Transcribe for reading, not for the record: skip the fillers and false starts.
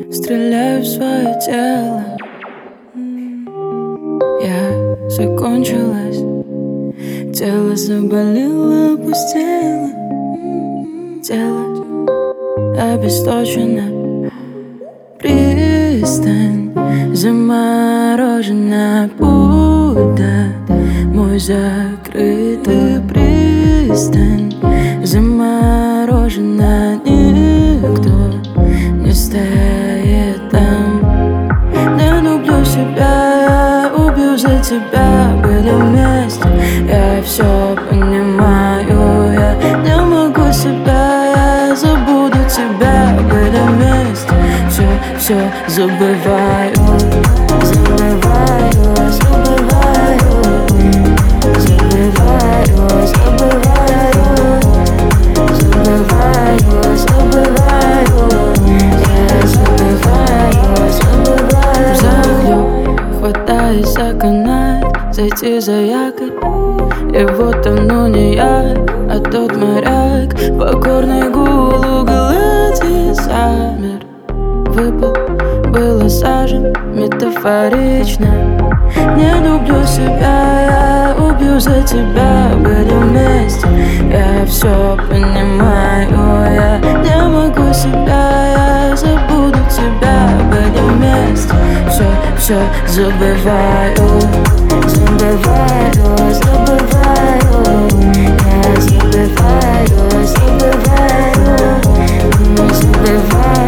Стреляю в свое тело. Я закончилась. Тело заболело, опустело. Тело обесточено. Пристань заморожена, будто мой закрытый пристань. Заморожена, никто не стоит там. Не люблю себя, я убью за тебя. Были вместе, я все понимаю. Я не могу себя, я забуду тебя. Были вместе, все забываю. Забываю, забываю. Забываю, забываю. Забываю, забываю. Я забываю, забываю. Захлеб, хватаясь за канат, зайти за якорь. И вот давно не я, а тот моряк. Покорный гул углади замер. Выпал, было сажен, метафорично. Не люблю себя, я убью за тебя. Были вместе, я все понимаю. Я не могу себя, я забуду тебя. Были вместе, все забываю. Забываю, забываю. Я забываю, забываю. Забываю.